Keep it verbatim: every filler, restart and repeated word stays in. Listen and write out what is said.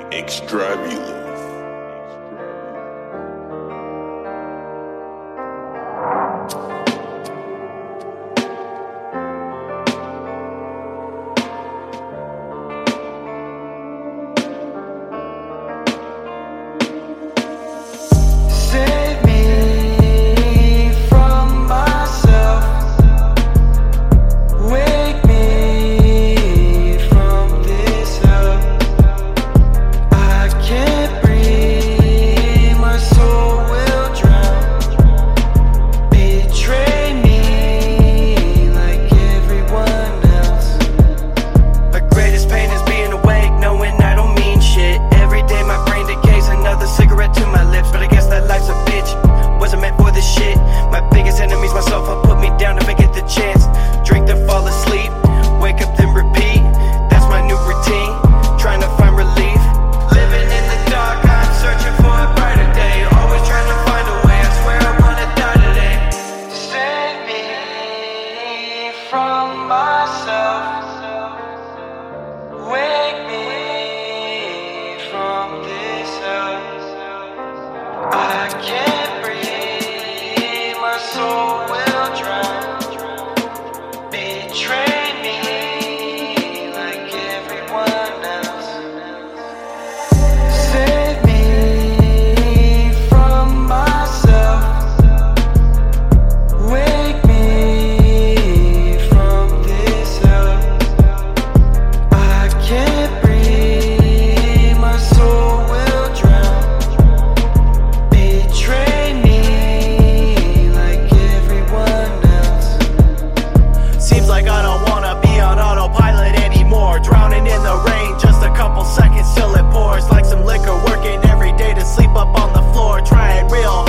Extravulous. From myself, wake me from this hell. I can't breathe, my soul will drown. Betray me like everyone else. Save me from myself, wake me. Seconds till it pours, like some liquor, working every day to sleep up on the floor, trying real